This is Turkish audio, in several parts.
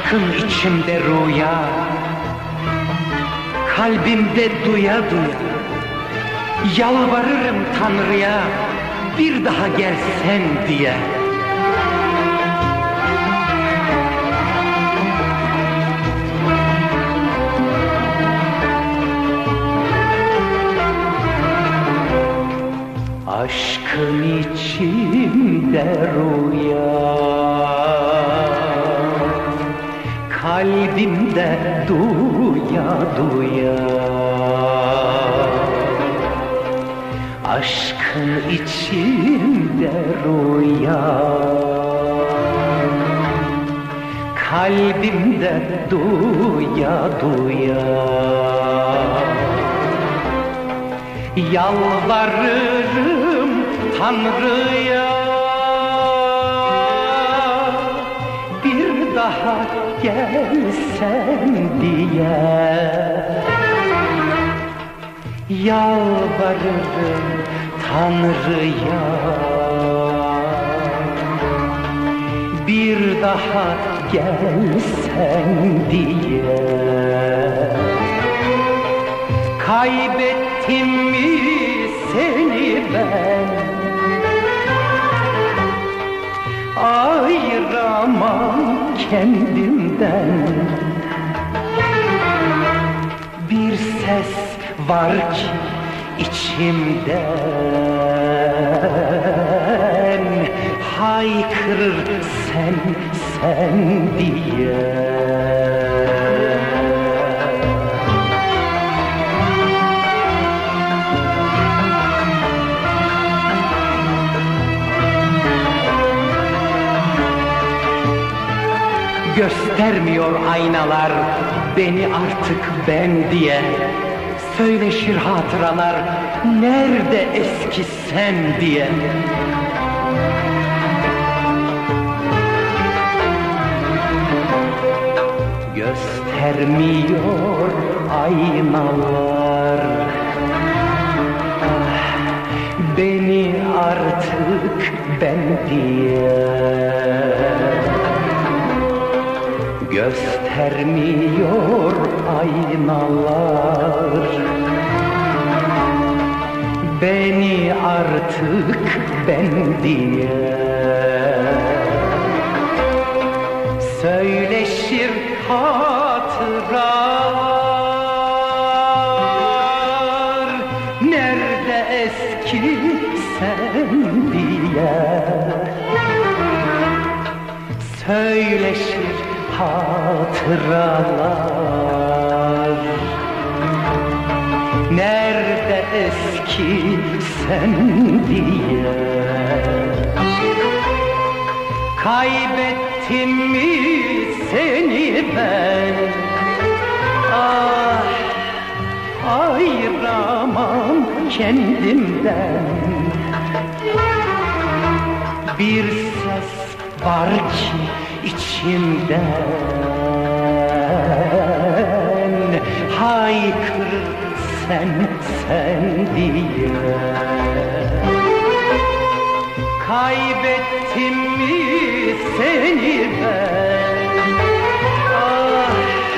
Aşkın içimde rüya, kalbimde duya duya, yalvarırım Tanrı'ya bir daha gelsen diye. Aşkın içimde rüya, kalbimde duya duya. Aşkın içimde rüya, kalbimde duya duya. Yalvarırım Tanrı'ya bir daha gelsen diye. Yalvarırım Tanrı'ya bir daha gelsen diye. Kaybettim mi seni ben, ayıramam kendimden. Bir ses var ki içimden, haykırır sen, sen diye. Göstermiyor aynalar beni artık ben diye. Söyleşir hatıralar nerede eski sen diye. Göstermiyor aynalar beni artık ben diye. Göstermiyor aynalar beni artık ben diye. Söyleşir hatıralar nerede eski sen diye. Söyleşir hatıralar nerede eski sen diye. Kaybettim mi seni ben, ah ayıramam kendimden. Bir ses var ki içimden, haykırır sen, sen diye. Kaybettim mi seni ben, ah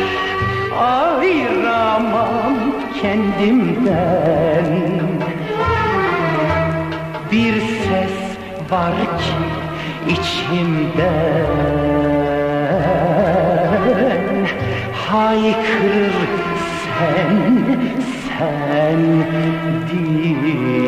ayıramam kendimden. Bir ses var ki içimden, haykırır sen, sen diye.